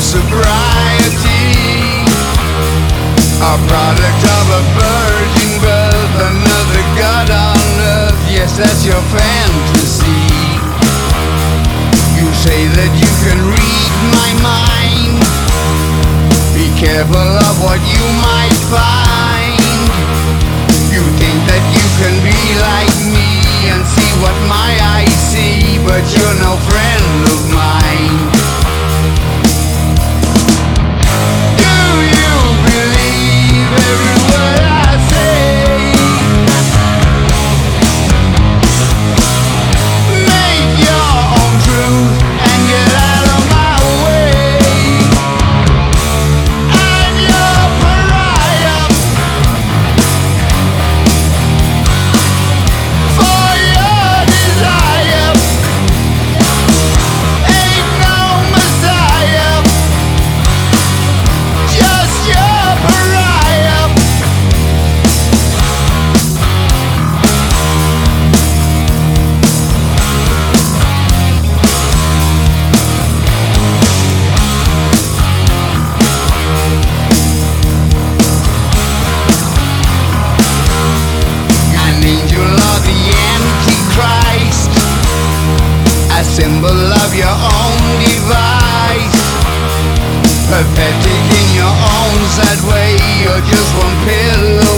sobriety, a product of a virgin birth, another god on earth. Yes, that's your fantasy. You say that you can read my mind. Be careful of what you might find. You think that you can be like me and see what my eyes see, but you're no friend of mine. Do you believe every word I say? Make your own truth and get out of my way. I'm your pariah for your desire. Ain't no messiah, just your pariah. An angel of the Antichrist, a symbol of your own device. Pathetic in your own sad way, you're just one pillow